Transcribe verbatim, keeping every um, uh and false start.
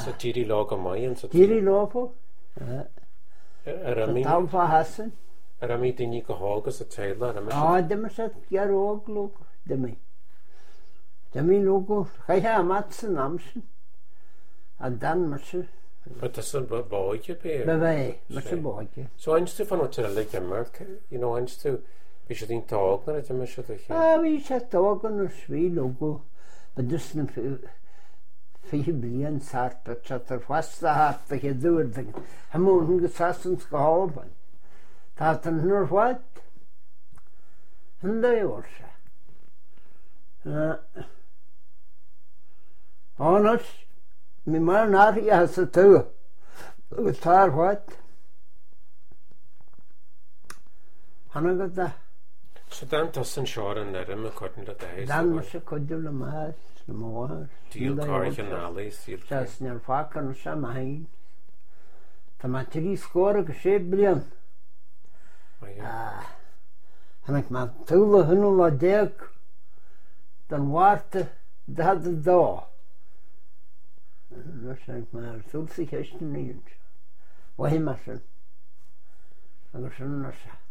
So tíri lá go maion. Tíri láfo. Ar a So mí talfa hasan. ar a mí daoine go hágus a teile ar a Ah, dyma sa geróg lwg. Dyma. Dyma lwg. Chai ha mat sy'n amsyn. A dan ma sy. But that's a boy be. Be fe. Ma sy boge. So einst du fan o tira like America, you know, einst du be sy din tag na det med så det. Ah, vi sa dagen og svi lwg. Be dus na fi blian sart. Be chatter fasta hart. Be ge dŵr. Hymwn hyn gysasyn sgolban. Ta yn hynny'r wat. Hynda i orsa. Onos, mi ma'n ar i as y tyw. Ta'r wat. Hanna gyda. So dan tas yn siar yn nerym y codyn da dweud. Dan mas y codiol y mas. Y mwar. Diel carich yn alis. Jas ny'r ffac yn sa mahin. Ta ma tri sgor y gysib blian. Hanna ma tywle hwnnw la deg. Dan warte dat de da. Dan zeg ik maar, zult zich echt niet. Wat hij maar zijn. Dan is een nasa.